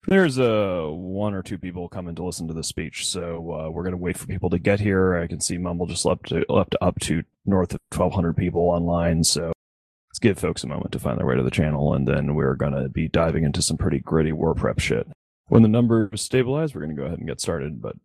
There's one or two people coming to listen to the speech, so we're going to wait for people to get here. I can see Mumble just left up to north of 1,200 people online, so let's give folks a moment to find their way to the channel, and then we're going to be diving into some pretty gritty war prep shit. When the numbers stabilize, we're going to go ahead and get started, but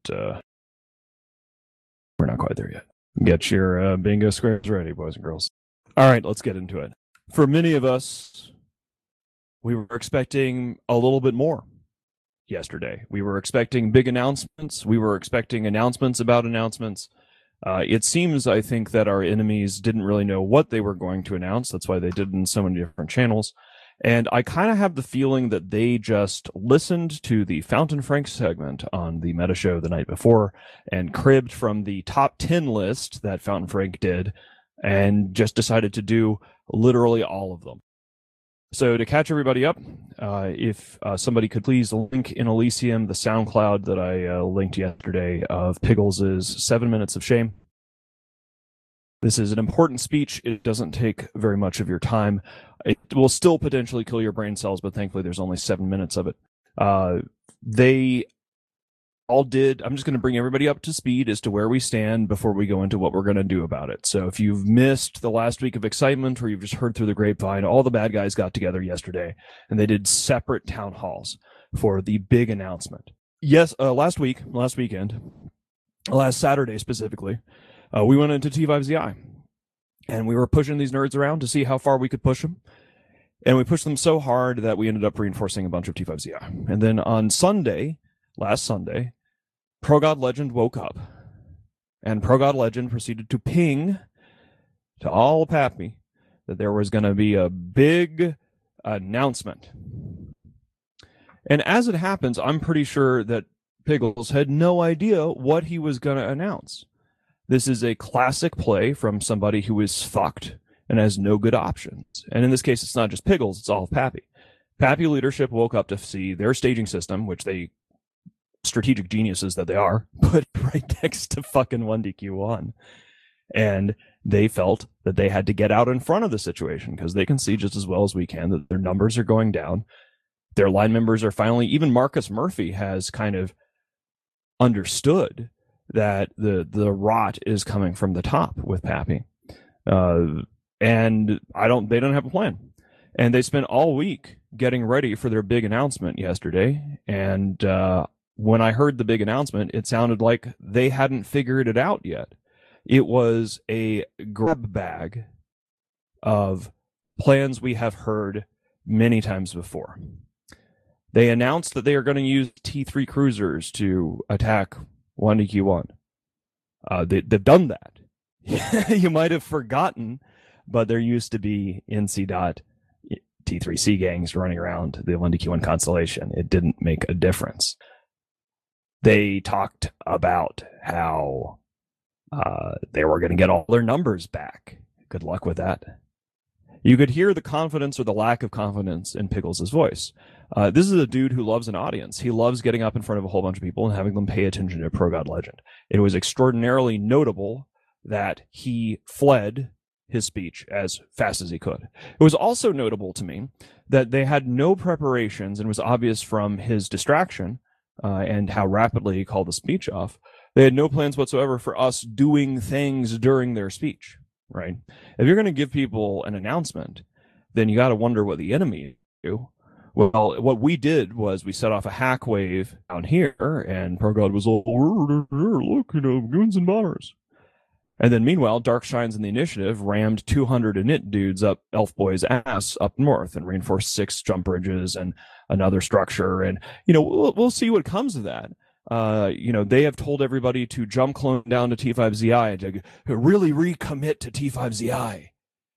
we're not quite there yet. Get your bingo squares ready, boys and girls. All right, let's get into it. For many of us, we were expecting a little bit more yesterday. We were expecting big announcements. We were expecting announcements about announcements. It seems, I think, that our enemies didn't really know what they were going to announce. That's why they did it in so many different channels. And I kind of have the feeling that they just listened to the Fountain Frank segment on the Meta Show the night before and cribbed from the top 10 list that Fountain Frank did and just decided to do literally all of them. So to catch everybody up, if somebody could please link in Elysium the SoundCloud that I linked yesterday of Piggles's 7 Minutes of Shame. This is an important speech. It doesn't take very much of your time. It will still potentially kill your brain cells, but thankfully there's only 7 minutes of it. They all did. I'm just going to bring everybody up to speed as to where we stand before we go into what we're going to do about it. So if you've missed the last week of excitement or you've just heard through the grapevine, all the bad guys got together yesterday and they did separate town halls for the big announcement. Yes, last Saturday specifically, we went into T5ZI and we were pushing these nerds around to see how far we could push them. And we pushed them so hard that we ended up reinforcing a bunch of T5ZI. And then on last Sunday, Pro God Legend woke up, and Pro God Legend proceeded to ping to all Pappy that there was going to be a big announcement. And as it happens, I'm pretty sure that Piggles had no idea what he was going to announce. This is a classic play from somebody who is fucked and has no good options. And in this case, it's not just Piggles, it's all of Pappy. Pappy leadership woke up to see their staging system, which they strategic geniuses that they are, put right next to fucking 1DQ1. And they felt that they had to get out in front of the situation because they can see just as well as we can that their numbers are going down. Their line members are finally, even Marcus Murphy has kind of understood that the rot is coming from the top with Pappy. And they don't have a plan. And they spent all week getting ready for their big announcement yesterday. And when I heard the big announcement, it sounded like they hadn't figured it out yet. It was a grab bag of plans we have heard many times before. They announced that they are going to use T3 cruisers to attack 1DQ1. They've done that. You might have forgotten, but there used to be NC dot T3C gangs running around the 1DQ1 constellation. It didn't make a difference. They talked about how they were going to get all their numbers back. Good luck with that. You could hear the confidence or the lack of confidence in Piggles' voice. This is a dude who loves an audience. He loves getting up in front of a whole bunch of people and having them pay attention to Pro God Legend. It was extraordinarily notable that he fled his speech as fast as he could. It was also notable to me that they had no preparations, and it was obvious from his distraction and how rapidly he called the speech off. They had no plans whatsoever for us doing things during their speech, right? If you're going to give people an announcement, then you got to wonder what the enemy do. Well, what we did was we set off a hack wave down here, and ProGod was all, look, goons and bombers. And then meanwhile, Dark Shines and the Initiative rammed 200 init dudes up Elf Boy's ass up north and reinforced 6 jump bridges and another structure. And, we'll see what comes of that. They have told everybody to jump clone down to T5ZI and to really recommit to T5ZI.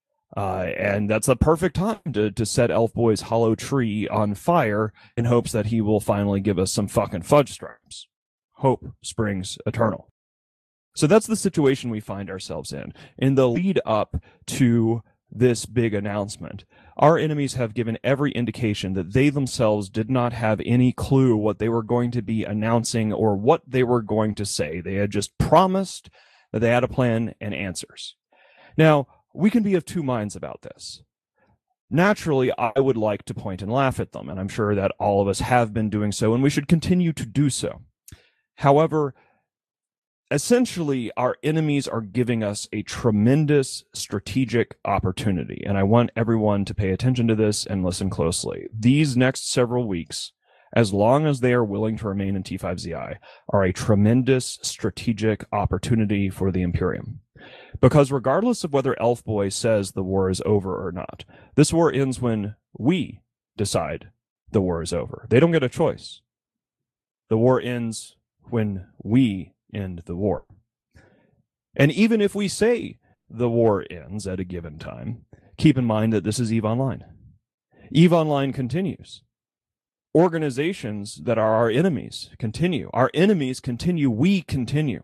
And that's the perfect time to set Elf Boy's hollow tree on fire in hopes that he will finally give us some fucking fudge stripes. Hope springs eternal. So that's the situation we find ourselves in. In the lead up to this big announcement, our enemies have given every indication that they themselves did not have any clue what they were going to be announcing or what they were going to say. They had just promised that they had a plan and answers. Now, we can be of two minds about this. Naturally, I would like to point and laugh at them, and I'm sure that all of us have been doing so, and we should continue to do so. However, essentially, our enemies are giving us a tremendous strategic opportunity, and I want everyone to pay attention to this and listen closely. These next several weeks, as long as they are willing to remain in T5ZI, are a tremendous strategic opportunity for the Imperium. Because regardless of whether Elf Boy says the war is over or not, this war ends when we decide the war is over. They don't get a choice. The war ends when we end the war. And even if we say the war ends at a given time, keep in mind that this is EVE Online. EVE Online continues. Organizations that are our enemies continue. Our enemies continue. We continue.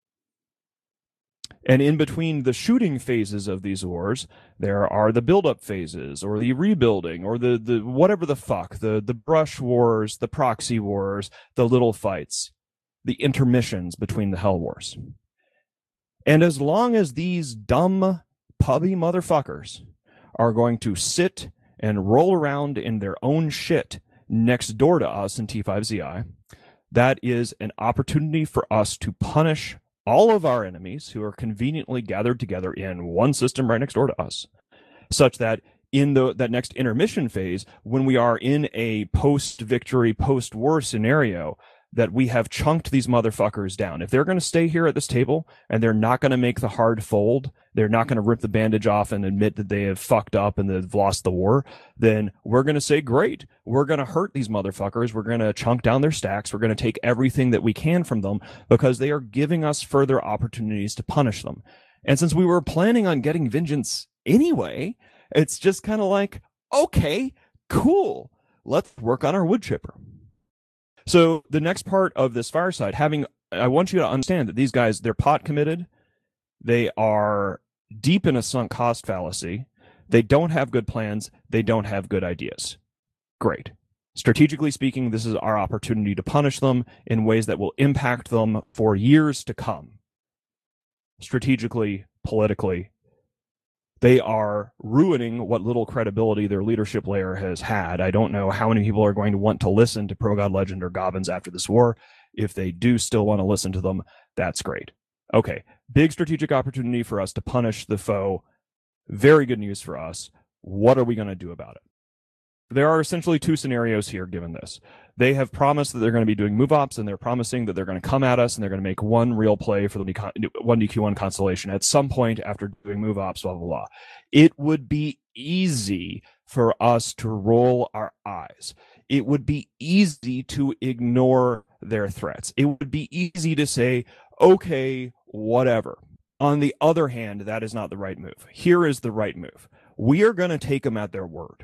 And in between the shooting phases of these wars, there are the build-up phases, or the rebuilding, or the whatever the fuck, the brush wars, the proxy wars, the little fights, the intermissions between the hell wars. And as long as these dumb, pubby motherfuckers are going to sit and roll around in their own shit next door to us in T5ZI, that is an opportunity for us to punish all of our enemies who are conveniently gathered together in one system right next door to us, such that in that next intermission phase, when we are in a post-victory, post-war scenario, that we have chunked these motherfuckers down. If they're going to stay here at this table and they're not going to make the hard fold, they're not going to rip the bandage off and admit that they have fucked up and they've lost the war, then we're going to say, great, we're going to hurt these motherfuckers. We're going to chunk down their stacks. We're going to take everything that we can from them because they are giving us further opportunities to punish them. And since we were planning on getting vengeance anyway, it's just kind of like, okay, cool, let's work on our wood chipper. So the next part of this fireside, I want you to understand that these guys, they're pot committed. They are deep in a sunk cost fallacy. They don't have good plans. They don't have good ideas. Great. Strategically speaking, this is our opportunity to punish them in ways that will impact them for years to come. Strategically, politically, they are ruining what little credibility their leadership layer has had. I don't know how many people are going to want to listen to Pro God Legend or Gobbins after this war. If they do still want to listen to them, that's great. Okay, big strategic opportunity for us to punish the foe. Very good news for us. What are we going to do about it? There are essentially two scenarios here given this. They have promised that they're going to be doing move ops, and they're promising that they're going to come at us and they're going to make one real play for the 1DQ1 constellation at some point after doing move ops, blah, blah, blah. It would be easy for us to roll our eyes. It would be easy to ignore their threats. It would be easy to say, okay, whatever. On the other hand, that is not the right move. Here is the right move. We are going to take them at their word.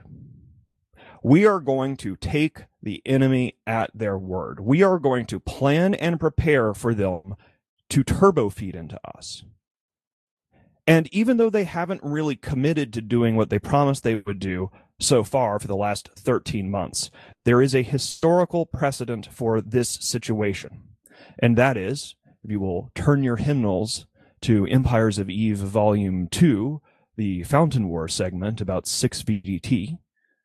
We are going to take the enemy at their word. We are going to plan and prepare for them to turbo feed into us. And even though they haven't really committed to doing what they promised they would do so far for the last 13 months, there is a historical precedent for this situation. And that is, if you will turn your hymnals to Empires of Eve Volume 2, the Fountain War segment about 6 VDT,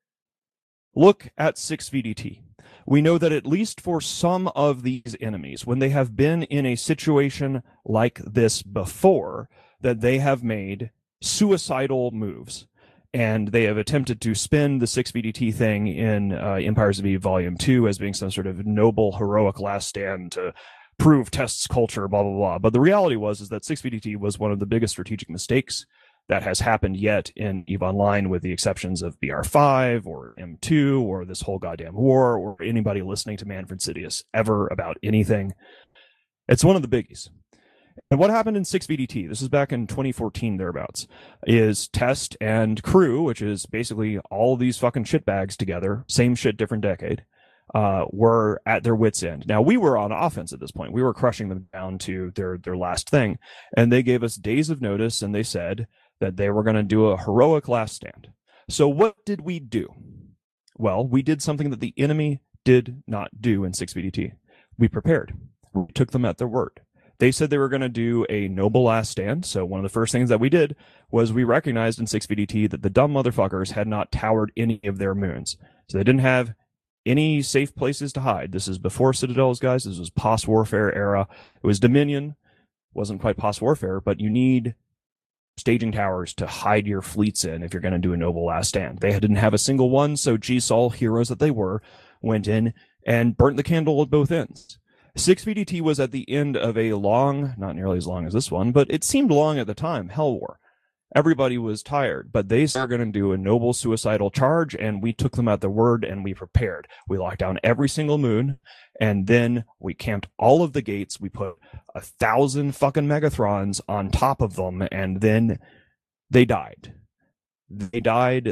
look at 6 VDT. We know that at least for some of these enemies, when they have been in a situation like this before, that they have made suicidal moves, and they have attempted to spin the 6 VDT thing in Empires of Eve Volume 2 as being some sort of noble, heroic last stand to prove Test's culture, blah, blah, blah. But the reality is that 6 VDT was one of the biggest strategic mistakes that has happened yet in EVE Online, with the exceptions of BR5 or M2 or this whole goddamn war or anybody listening to Manfred Sidious ever about anything. It's one of the biggies. And what happened in 6 VDT, this is back in 2014 thereabouts, is Test and crew, which is basically all these fucking shitbags together, same shit, different decade, were at their wits' end. Now, we were on offense at this point. We were crushing them down to their last thing. And they gave us days of notice, and they said that they were going to do a heroic last stand. So what did we do? Well, we did something that the enemy did not do in 6 VDT. We prepared. We took them at their word. They said they were going to do a noble last stand. So one of the first things that we did was we recognized in 6VDT that the dumb motherfuckers had not towered any of their moons. So they didn't have any safe places to hide. This is before Citadels, guys. This was post-warfare era. It was Dominion. Wasn't quite post-warfare, but you need staging towers to hide your fleets in if you're going to do a noble last stand. They didn't have a single one, so GSOL, heroes that they were, went in and burnt the candle at both ends. 6VDT was at the end of a long, not nearly as long as this one, but it seemed long at the time, Hell War. Everybody was tired, but they are going to do a noble suicidal charge, and we took them at their word, and we prepared. We locked down every single moon, and then we camped all of the gates. We put 1,000 fucking Megathrons on top of them, and then they died. They died.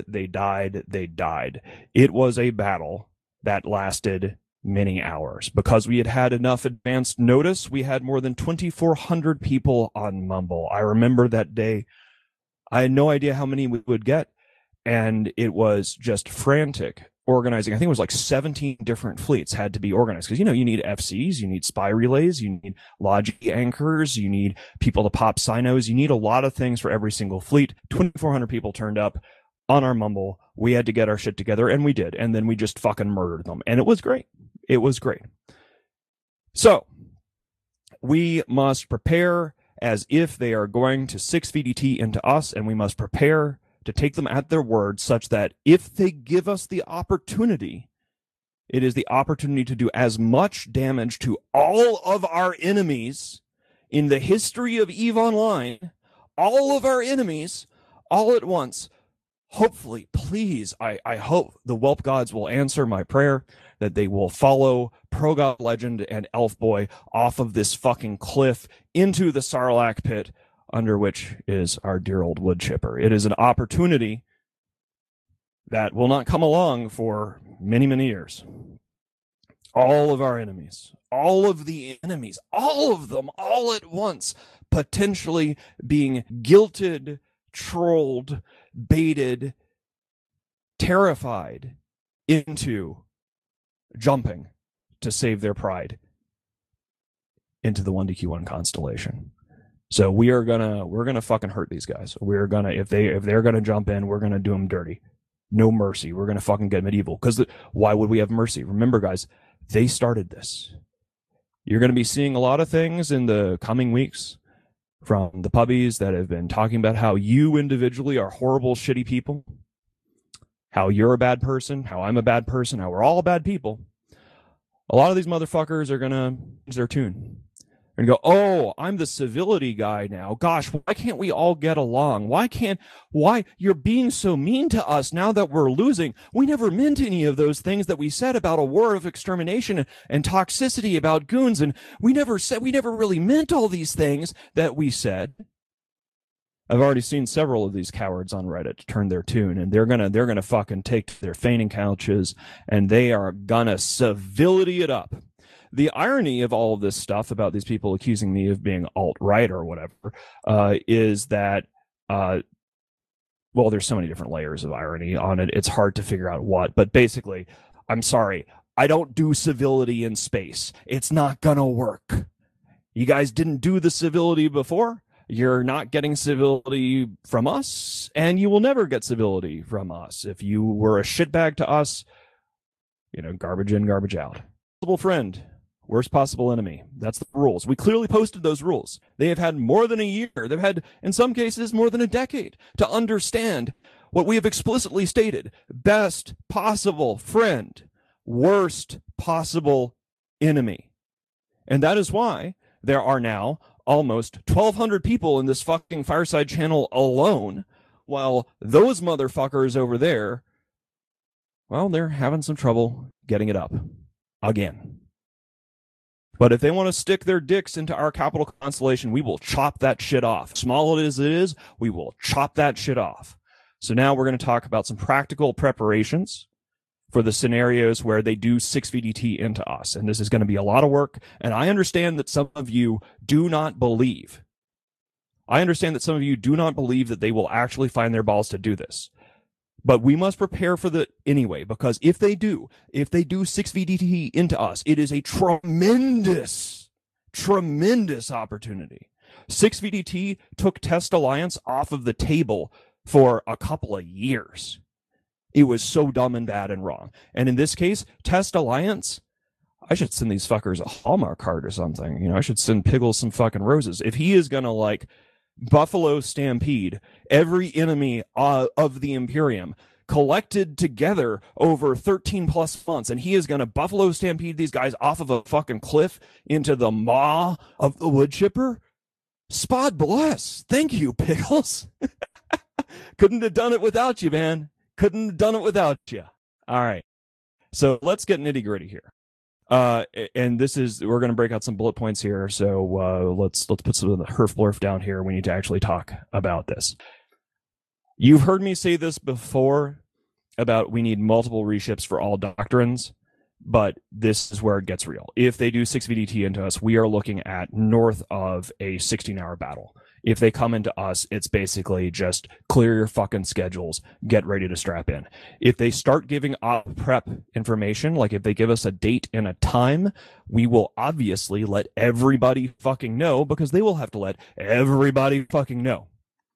It was a battle that lasted many hours. Because we had had enough advanced notice, we had more than 2,400 people on Mumble. I remember that day. I had no idea how many we would get, and it was just frantic organizing. I think it was like 17 different fleets had to be organized because, you need FCs, you need spy relays, you need logi anchors, you need people to pop sinos, you need a lot of things for every single fleet. 2,400 people turned up on our Mumble. We had to get our shit together, and we did, and then we just fucking murdered them, and it was great. It was great. So we must prepare as if they are going to 6VDT into us, and we must prepare to take them at their word such that if they give us the opportunity, it is the opportunity to do as much damage to all of our enemies in the history of EVE Online, all of our enemies, all at once. Hopefully, please, I hope the Whelp gods will answer my prayer that they will follow Pro-God Legend and Elf Boy off of this fucking cliff into the Sarlacc pit, under which is our dear old wood chipper. It is an opportunity that will not come along for many, many years. All of our enemies, all of the enemies, all of them, all at once, potentially being guilted, trolled, baited, terrified into jumping to save their pride into the 1DQ1 constellation. So we're gonna fucking hurt these guys. We're gonna, if they're gonna jump in, we're gonna do them dirty. No mercy. We're gonna fucking get medieval. Because why would we have mercy? Remember, guys, they started this. You're gonna be seeing a lot of things in the coming weeks from the puppies that have been talking about how you individually are horrible, shitty people, how you're a bad person, how I'm a bad person, how we're all bad people. A lot of these motherfuckers are gonna change their tune and go, oh, I'm the civility guy now. Gosh, why can't we all get along? Why you're being so mean to us now that we're losing? We never meant any of those things that we said about a war of extermination and toxicity about goons. And we never really meant all these things that we said. I've already seen several of these cowards on Reddit turn their tune, and they're gonna fucking take their feigning couches and they are gonna civility it up. The irony of all of this stuff about these people accusing me of being alt-right or whatever is that, well, there's so many different layers of irony on it. It's hard to figure out what. But basically, I'm sorry. I don't do civility in space. It's not going to work. You guys didn't do the civility before. You're not getting civility from us, and you will never get civility from us. If you were a shitbag to us, garbage in, garbage out. Possible friend. Worst possible enemy. That's the rules. We clearly posted those rules. They have had more than a year. They've had, in some cases, more than a decade to understand what we have explicitly stated. Best possible friend. Worst possible enemy. And that is why there are now almost 1,200 people in this fucking Fireside channel alone, while those motherfuckers over there, well, they're having some trouble getting it up. Again. But if they want to stick their dicks into our capital constellation, we will chop that shit off. Small as it is, we will chop that shit off. So now we're going to talk about some practical preparations for the scenarios where they do 6VDT into us. And this is going to be a lot of work. And I understand that some of you do not believe. I understand that some of you do not believe that they will actually find their balls to do this. But we must prepare for the anyway, because if they do 6VDT into us, it is a tremendous Tremendous opportunity. 6VDT took Test Alliance off of the table for a couple of years. It was so dumb and bad and wrong. And in this case, Test Alliance, I should send these fuckers a Hallmark card or something. You know, I should send Piggles some fucking roses. If he is going to, like, Buffalo Stampede every enemy of the Imperium collected together over 13 plus months, and he is going to Buffalo Stampede these guys off of a fucking cliff into the maw of the wood chipper, spod bless. Thank you, Pickles. Couldn't have done it without you, man. Couldn't have done it without you. All right. So let's get nitty gritty here. And this is, we're going to break out some bullet points here. So let's put some of the herf blurf down here. We need to actually talk about this. You've heard me say this before about we need multiple reships for all doctrines, but this is where it gets real. If they do 6VDT into us, we are looking at north of a 16-hour battle. If they come into us, it's basically just clear your fucking schedules, get ready to strap in. If they start giving op prep information, like if they give us a date and a time, we will obviously let everybody fucking know, because they will have to let everybody fucking know.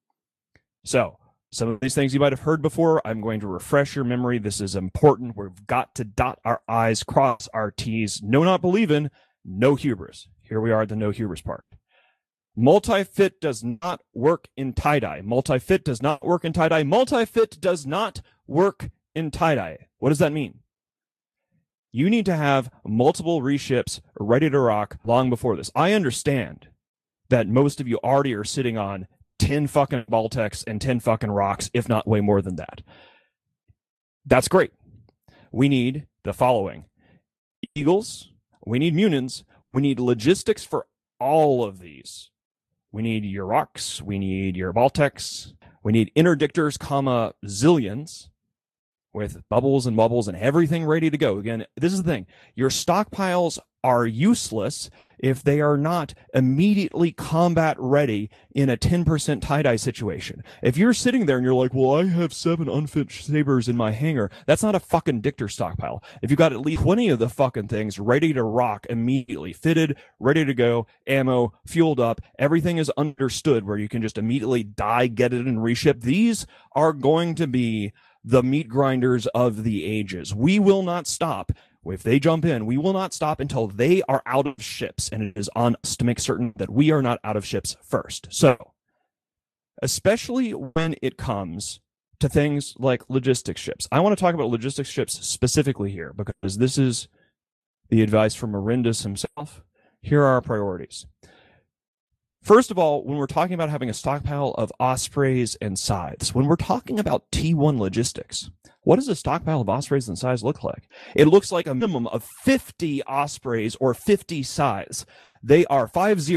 So some of these things you might have heard before, I'm going to refresh your memory. This is important. We've got to dot our I's, cross our T's. No, not believing, no hubris. Here we are at the no hubris part. Multi-fit does not work in tie-dye. Multi-fit does not work in tie-dye. Multi-fit does not work in tie-dye. What does that mean? You need to have multiple reships ready to rock long before this. I understand that most of you already are sitting on 10 fucking Baltecs and 10 fucking rocks, if not way more than that. That's great. We need the following: Eagles, we need Munins, we need logistics for all of these. We need your rocks, we need your Baltecs, we need interdictors, zillions, with bubbles and everything ready to go. Again, this is the thing. Your stockpiles are useless if they are not immediately combat ready in a 10% tie-dye situation. If you're sitting there and you're like, well, I have 7 unfit sabers in my hangar, that's not a fucking Dictor stockpile. If you've got at least 20 of the fucking things ready to rock immediately, fitted, ready to go, ammo, fueled up, everything is understood where you can just immediately die, get it, and reship, these are going to be the meat grinders of the ages. We will not stop. If they jump in, we will not stop until they are out of ships, and it is on us to make certain that we are not out of ships first. So, especially when it comes to things like logistics ships, I want to talk about logistics ships specifically here, because this is the advice from Marindus himself. Here are our priorities. First of all, when we're talking about having a stockpile of Ospreys and Scythes, when we're talking about T1 logistics, what does a stockpile of Ospreys and Scythes look like? It looks like a minimum of 50 Ospreys or 50 Scythes. They are 50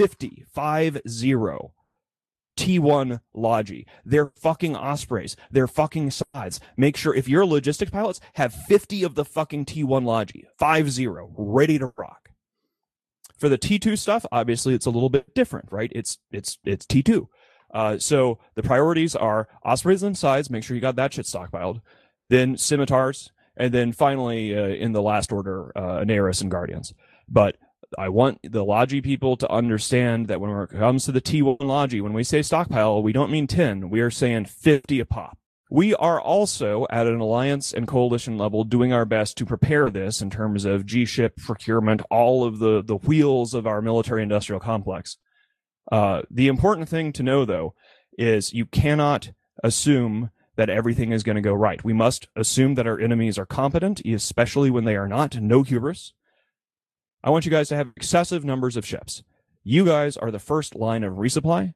T1 Logi. They're fucking Ospreys. They're fucking Scythes. Make sure, if you're logistics pilots, have 50 of the fucking T1 Logi. 50, ready to rock. For the T2 stuff, obviously it's a little bit different, right? It's T2. So the priorities are Ospreys and Scythes. Make sure you got that shit stockpiled. Then Scimitars, and then finally, in the last order, Aneris and Guardians. But I want the Logi people to understand that when it comes to the T1 Logi, when we say stockpile, we don't mean 10. We are saying 50 a pop. We are also at an alliance and coalition level doing our best to prepare this in terms of G-ship procurement, all of the wheels of our military industrial complex. The important thing to know, though, is you cannot assume that everything is going to go right. We must assume that our enemies are competent, especially when they are not. No hubris. I want you guys to have excessive numbers of ships. You guys are the first line of resupply.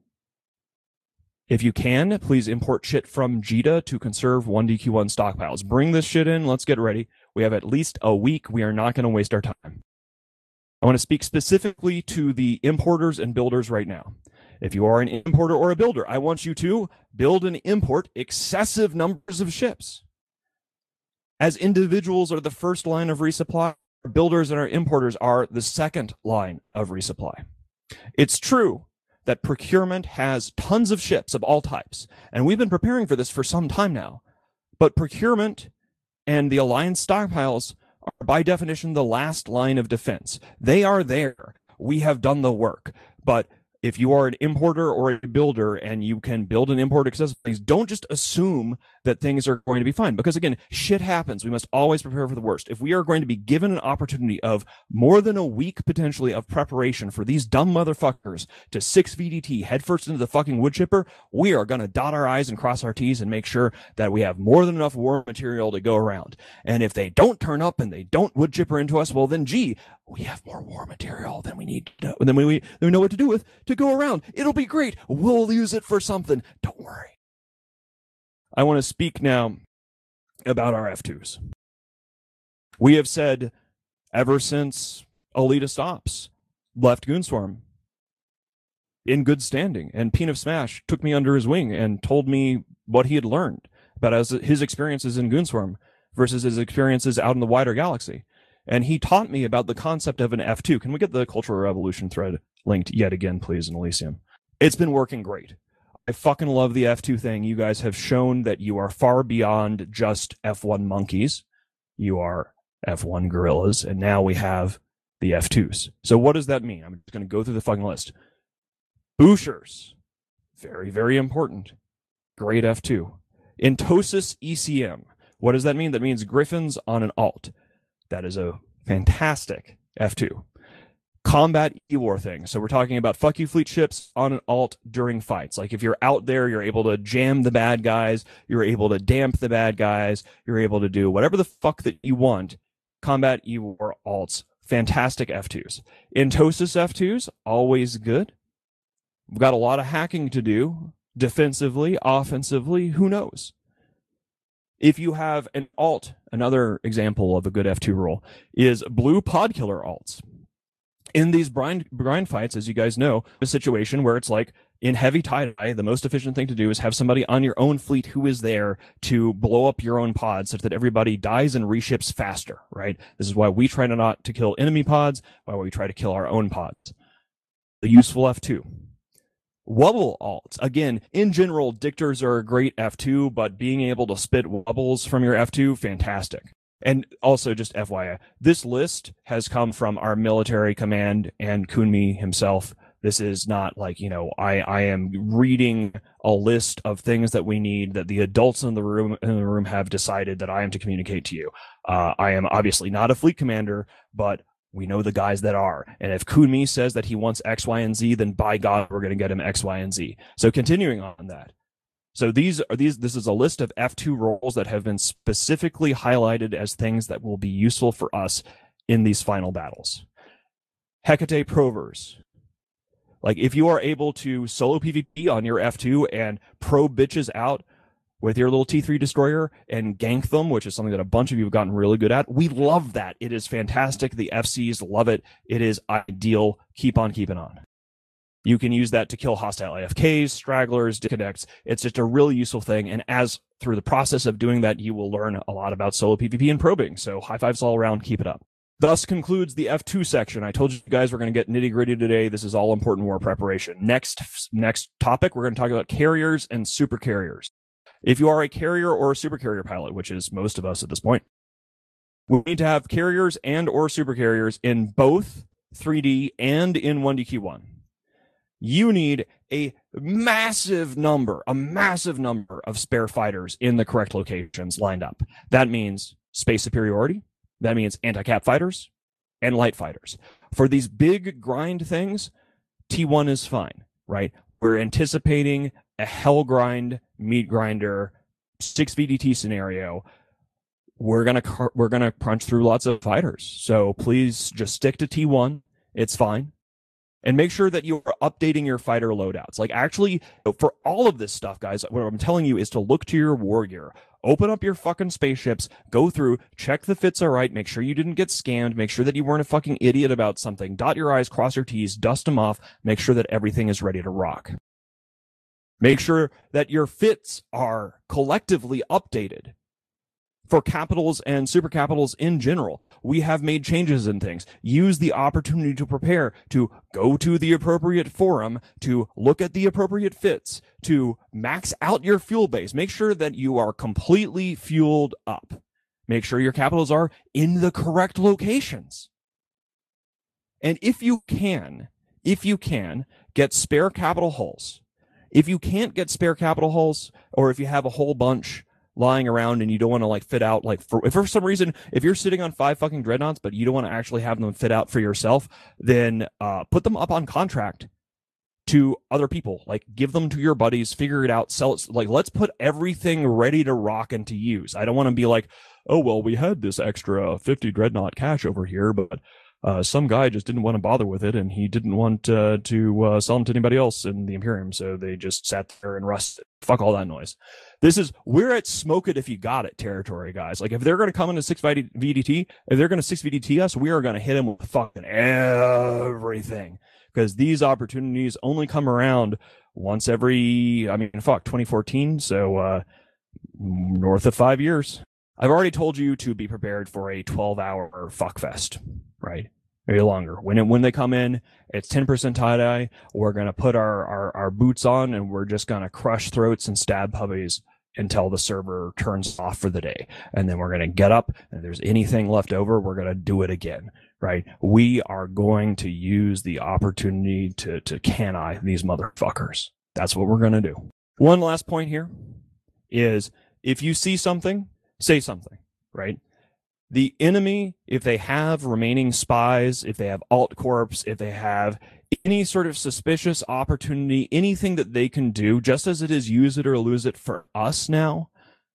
If you can, please import shit from JITA to conserve 1DQ1 stockpiles. Bring this shit in. Let's get ready. We have at least a week. We are not going to waste our time. I want to speak specifically to the importers and builders right now. If you are an importer or a builder, I want you to build and import excessive numbers of ships. As individuals are the first line of resupply, our builders and our importers are the second line of resupply. It's true that procurement has tons of ships of all types, and we've been preparing for this for some time now. But procurement and the alliance stockpiles are by definition the last line of defense. They are there we have done the work. But if you are an importer or a builder and you can build and import accessories, don't just assume that things are going to be fine. Because again, shit happens. We must always prepare for the worst. If we are going to be given an opportunity of more than a week potentially of preparation for these dumb motherfuckers to 6 VDT headfirst into the fucking wood chipper, we are going to dot our I's and cross our T's and make sure that we have more than enough war material to go around. And if they don't turn up and they don't wood chipper into us, well then, gee, we have more war material than we need to know, than we know what to do with to go around. It'll be great. We'll use it for something. Don't worry. I want to speak now about our F2s. We have said ever since Elitist Ops left Goonswarm in good standing, and Peen of Smash took me under his wing and told me what he had learned about his experiences in Goonswarm versus his experiences out in the wider galaxy. And he taught me about the concept of an F2. Can we get the Cultural Revolution thread linked yet again, please, in Elysium? It's been working great. I fucking love the F2 thing. You guys have shown that you are far beyond just F1 monkeys. You are F1 gorillas, and now we have the F2s. So what does that mean? I'm just going to go through the fucking list. Booshers. Very, very important. Great F2. Entosis ECM. What does that mean? That means Griffins on an alt. That is a fantastic F2. Combat E-War thing. So we're talking about fuck you fleet ships on an alt during fights. Like if you're out there, you're able to jam the bad guys, you're able to damp the bad guys, you're able to do whatever the fuck that you want. Combat E-War alts. Fantastic F2s. Entosis F2s, always good. We've got a lot of hacking to do. Defensively, offensively, who knows? If you have an alt, another example of a good F2 role is blue pod killer alts. In these grind fights, as you guys know, a situation where it's like in heavy tie-dye, the most efficient thing to do is have somebody on your own fleet who is there to blow up your own pods such that everybody dies and reships faster, right? This is why we try not to kill enemy pods, why we try to kill our own pods. The useful F2. Wubble alts. Again, in general, Dictors are a great F2, but being able to spit wubbles from your F2, fantastic. And also, just FYI, this list has come from our military command and Kunmi himself. This is not like, you know, I am reading a list of things that we need that the adults in the room have decided that I am to communicate to you. I am obviously not a fleet commander, but we know the guys that are. And if Kunmi says that he wants X, Y, and Z, then by God, we're going to get him X, Y, and Z. So continuing on that. So this is a list of F2 roles that have been specifically highlighted as things that will be useful for us in these final battles. Hecate Provers. Like if you are able to solo PvP on your F2 and probe bitches out with your little T3 destroyer and gank them, which is something that a bunch of you have gotten really good at, we love that. It is fantastic. The FCs love it. It is ideal. Keep on keeping on. You can use that to kill hostile AFKs, stragglers, disconnects. It's just a really useful thing. And as through the process of doing that, you will learn a lot about solo PvP and probing. So high fives all around. Keep it up. Thus concludes the F2 section. I told you guys we're going to get nitty gritty today. This is all important war preparation. Next topic, we're going to talk about carriers and super carriers. If you are a carrier or a super carrier pilot, which is most of us at this point, we need to have carriers and or super carriers in both 3D and in 1DQ1. You need a massive number of spare fighters in the correct locations lined up. That means space superiority. That means anti-cap fighters and light fighters. For these big grind things, T1 is fine, right? We're anticipating a hell grind, meat grinder, 6 VDT scenario. We're gonna crunch through lots of fighters. So please just stick to T1. It's fine. And make sure that you are updating your fighter loadouts. Like actually, for all of this stuff, guys, what I'm telling you is to look to your war gear. Open up your fucking spaceships, go through, check the fits are right, make sure you didn't get scammed, make sure that you weren't a fucking idiot about something. Dot your I's, cross your T's, dust them off, make sure that everything is ready to rock. Make sure that your fits are collectively updated. For capitals and super capitals in general, we have made changes in things. Use the opportunity to prepare, to go to the appropriate forum, to look at the appropriate fits, to max out your fuel base. Make sure that you are completely fueled up. Make sure your capitals are in the correct locations. And if you can get spare capital hulls, if you can't get spare capital hulls, or if you have a whole bunch lying around and you don't want to like fit out, like if for some reason, if you're sitting on 5 fucking dreadnoughts, but you don't want to actually have them fit out for yourself, then put them up on contract to other people. Like give them to your buddies, figure it out, sell it. Like let's put everything ready to rock and to use. I don't want to be like, oh, well, we had this extra 50 dreadnought cash over here, but some guy just didn't want to bother with it, and he didn't want to sell them to anybody else in the Imperium, so they just sat there and rusted. Fuck all that noise. We're at smoke it if you got it territory, guys. Like if they're going to come into 6 VDT, if they're going to 6 VDT us, we are going to hit them with fucking everything, because these opportunities only come around once every, 2014, so north of 5 years. I've already told you to be prepared for a 12-hour fuckfest, right? Maybe longer. When they come in, it's 10% tie-dye. We're going to put our boots on, and we're just going to crush throats and stab puppies until the server turns off for the day. And then we're going to get up, and if there's anything left over, we're going to do it again, right? We are going to use the opportunity to can-eye these motherfuckers. That's what we're going to do. One last point here is if you see something, say something, right? The enemy, if they have remaining spies, if they have alt corps, if they have any sort of suspicious opportunity, anything that they can do, just as it is use it or lose it for us now,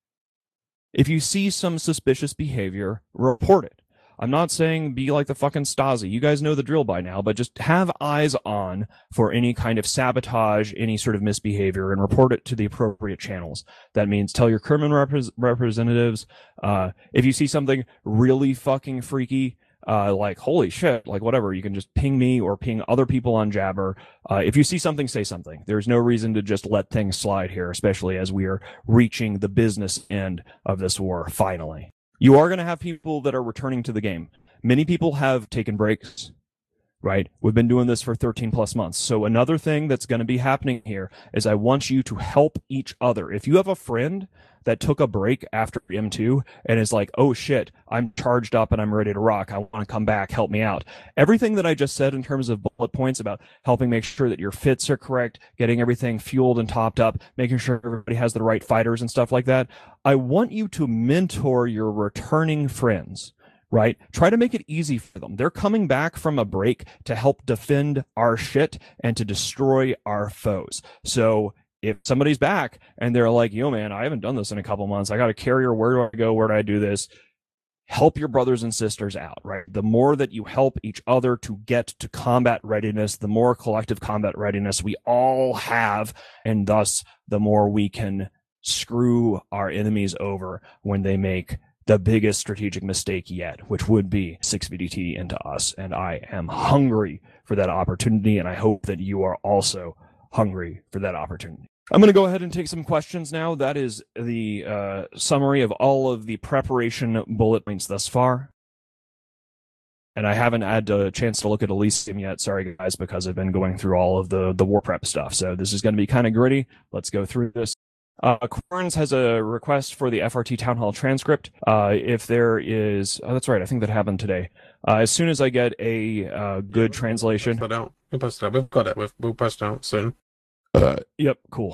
if you see some suspicious behavior, report it. I'm not saying be like the fucking Stasi. You guys know the drill by now, but just have eyes on for any kind of sabotage, any sort of misbehavior, and report it to the appropriate channels. That means tell your Kerman representatives. If you see something really fucking freaky, like holy shit, like whatever, you can just ping me or ping other people on Jabber. If you see something, say something. There's no reason to just let things slide here, especially as we are reaching the business end of this war finally. You are going to have people that are returning to the game. Many people have taken breaks, right? We've been doing this for 13 plus months. So another thing that's going to be happening here is I want you to help each other. If you have a friend that took a break after M2 and is like, oh shit, I'm charged up and I'm ready to rock, I want to come back, help me out. Everything that I just said in terms of bullet points about helping make sure that your fits are correct, getting everything fueled and topped up, making sure everybody has the right fighters and stuff like that, I want you to mentor your returning friends, right? Try to make it easy for them. They're coming back from a break to help defend our shit and to destroy our foes. So if somebody's back and they're like, yo, man, I haven't done this in a couple months, I got a carrier, where do I go, where do I do this? Help your brothers and sisters out, right? The more that you help each other to get to combat readiness, the more collective combat readiness we all have, and thus the more we can screw our enemies over when they make the biggest strategic mistake yet, which would be 6 VDT into us. And I am hungry for that opportunity, and I hope that you are also hungry for that opportunity. I'm going to go ahead and take some questions now. That is the summary of all of the preparation bullet points thus far. And I haven't had a chance to look at Elysium yet. Sorry, guys, because I've been going through all of the war prep stuff. So this is going to be kind of gritty. Let's go through this. Corns has a request for the FRT Town Hall transcript. If there is, that's right, I think that happened today. As soon as I get a good translation. We'll post it out. We've got it. We'll post it out soon. Yep, cool.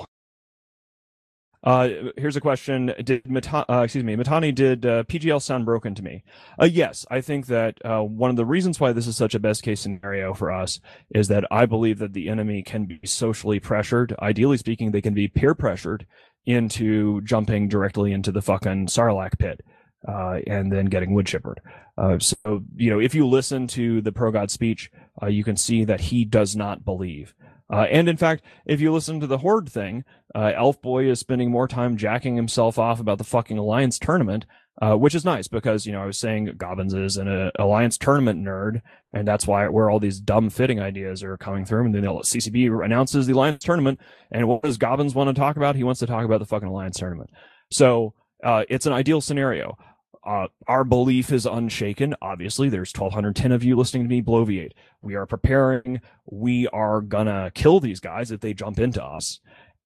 Here's a question. Matani, did PGL sound broken to me? Yes, I think that one of the reasons why this is such a best case scenario for us is that I believe that the enemy can be socially pressured. Ideally speaking, they can be peer pressured into jumping directly into the fucking Sarlacc pit. And then getting wood chippered. So, if you listen to the Pro-God speech, you can see that he does not believe. And in fact, if you listen to the Horde thing, Elf Boy is spending more time jacking himself off about the fucking Alliance tournament, which is nice because, I was saying Gobbins is an Alliance tournament nerd, and that's where all these dumb fitting ideas are coming through. And then CCB announces the Alliance tournament, and what does Gobbins want to talk about? He wants to talk about the fucking Alliance tournament. So, it's an ideal scenario. Our belief is unshaken. Obviously, there's 1,210 of you listening to me bloviate. We are preparing. We are gonna kill these guys if they jump into us.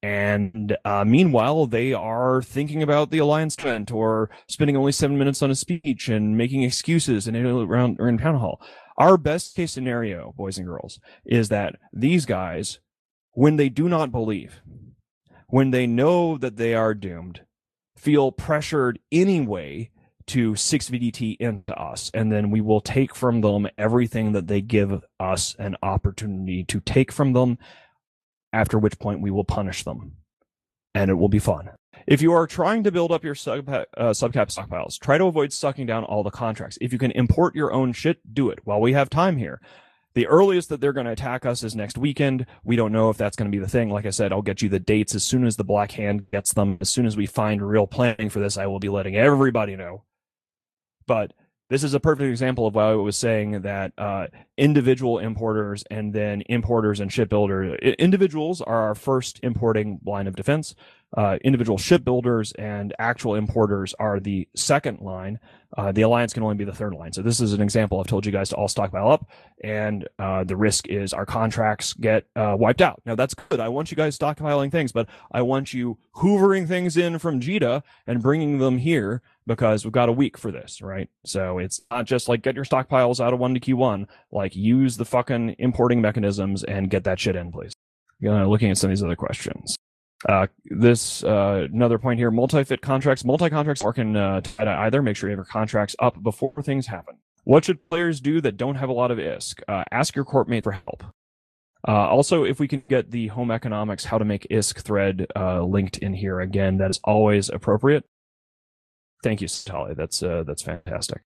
And meanwhile, they are thinking about the Alliance event or spending only 7 minutes on a speech and making excuses in town hall. Our best case scenario, boys and girls, is that these guys, when they do not believe, when they know that they are doomed, feel pressured anyway to 6 VDT into us, and then we will take from them everything that they give us an opportunity to take from them, after which point we will punish them, and it will be fun. If you are trying to build up your subcap stockpiles, try to avoid sucking down all the contracts. If you can import your own shit, do it while we have time here. The earliest that they're going to attack us is next weekend. We don't know if that's going to be the thing. Like I said, I'll get you the dates as soon as the Black Hand gets them. As soon as we find real planning for this, I will be letting everybody know. But this is a perfect example of why I was saying that individual importers and then importers and shipbuilders. Individuals are our first importing line of defense. Individual shipbuilders and actual importers are the second line. The Alliance can only be the third line. So this is an example. I've told you guys to all stockpile up, and the risk is our contracts get wiped out. Now, that's good. I want you guys stockpiling things, but I want you hoovering things in from JITA and bringing them here, because we've got a week for this, right? So it's not just like get your stockpiles out of 1 to Q1, like use the fucking importing mechanisms and get that shit in, please. Looking at some of these other questions. Another point here, multi-fit contracts. Multi-contracts or can tie to either. Make sure you have your contracts up before things happen. What should players do that don't have a lot of ISK? Ask your corp mate for help. Also, if we can get the home economics, how to make ISK thread linked in here again, that is always appropriate. Thank you, Satali. That's fantastic.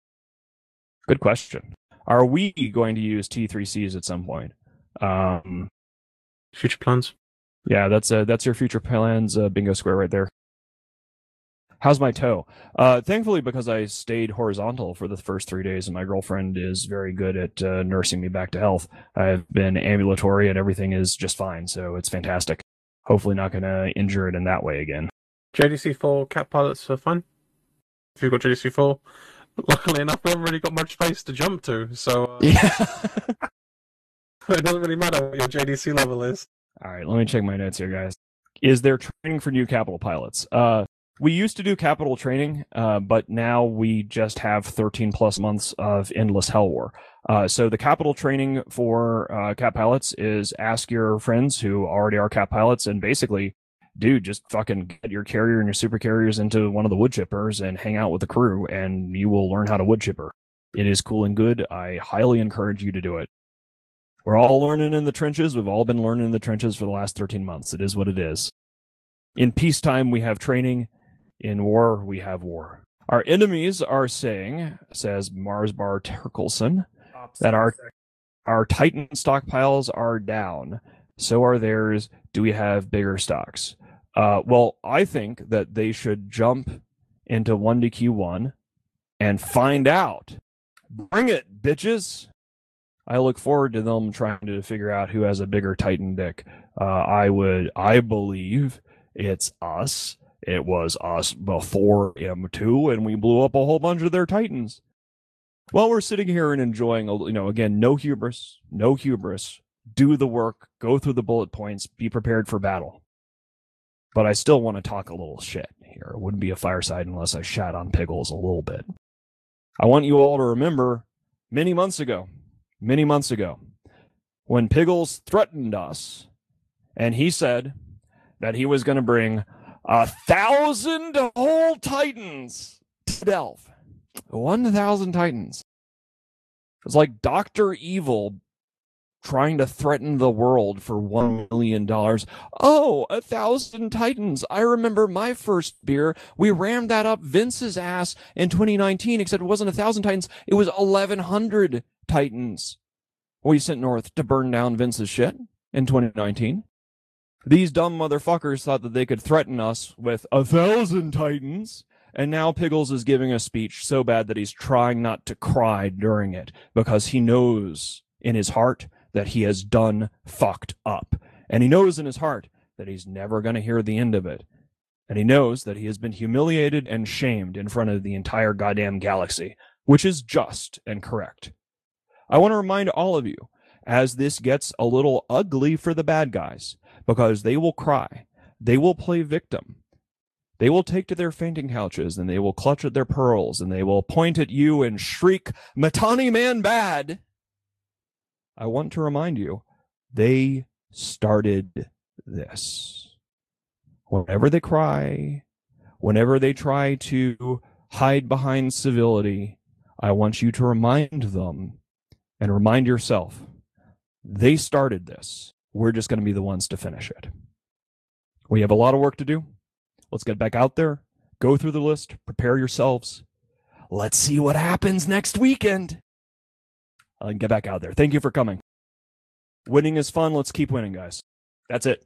Good question. Are we going to use T3Cs at some point? Future plans. Yeah, that's your future plans bingo square right there. How's my toe? Thankfully, because I stayed horizontal for the first 3 days, and my girlfriend is very good at nursing me back to health. I've been ambulatory, and everything is just fine, so it's fantastic. Hopefully not going to injure it in that way again. JDC4 cat pilots for fun. If you've got JDC4, luckily enough, we haven't really got much space to jump to, so yeah. It doesn't really matter what your JDC level is. All right, let me check my notes here, guys. Is there training for new capital pilots? We used to do capital training, but now we just have 13 plus months of endless hell war. So the capital training for cap pilots is ask your friends who already are cap pilots, and basically, dude, just fucking get your carrier and your super carriers into one of the wood chippers and hang out with the crew, and you will learn how to wood chipper. It is cool and good. I highly encourage you to do it. We're all learning in the trenches. We've all been learning in the trenches for the last 13 months. It is what it is. In peacetime, we have training. In war, we have war. Our enemies are saying, says Marsbar Terkelson, that our Titan stockpiles are down. So are theirs. Do we have bigger stocks? Well, I think that they should jump into 1 to Q1 and find out. Bring it, bitches. I look forward to them trying to figure out who has a bigger Titan dick. I believe it's us. It was us before M2, and we blew up a whole bunch of their Titans. While we're sitting here and enjoying, again, no hubris. Do the work, go through the bullet points, be prepared for battle. But I still want to talk a little shit here. It wouldn't be a fireside unless I shat on Piggles a little bit. I want you all to remember many months ago, when Piggles threatened us, and he said that he was going to bring 1,000 whole Titans to Delph. 1,000 Titans. It's like Dr. Evil trying to threaten the world for $1 million. Oh, 1,000 Titans. I remember my first beer. We rammed that up Vince's ass in 2019, except it wasn't 1,000 Titans. It was 1,100 Titans. We sent north to burn down Vince's shit in 2019. These dumb motherfuckers thought that they could threaten us with 1,000 Titans, and now Piggles is giving a speech so bad that he's trying not to cry during it, because he knows in his heart that he has done fucked up. And he knows in his heart that he's never going to hear the end of it. And he knows that he has been humiliated and shamed in front of the entire goddamn galaxy, which is just and correct. I want to remind all of you, as this gets a little ugly for the bad guys, because they will cry, they will play victim, they will take to their fainting couches, and they will clutch at their pearls, and they will point at you and shriek, Mittani Man bad! I want to remind you, they started this. Whenever they cry, whenever they try to hide behind civility, I want you to remind them and remind yourself, they started this. We're just going to be the ones to finish it. We have a lot of work to do. Let's get back out there, go through the list, prepare yourselves. Let's see what happens next weekend. Get back out there. Thank you for coming. Winning is fun. Let's keep winning, guys. That's it.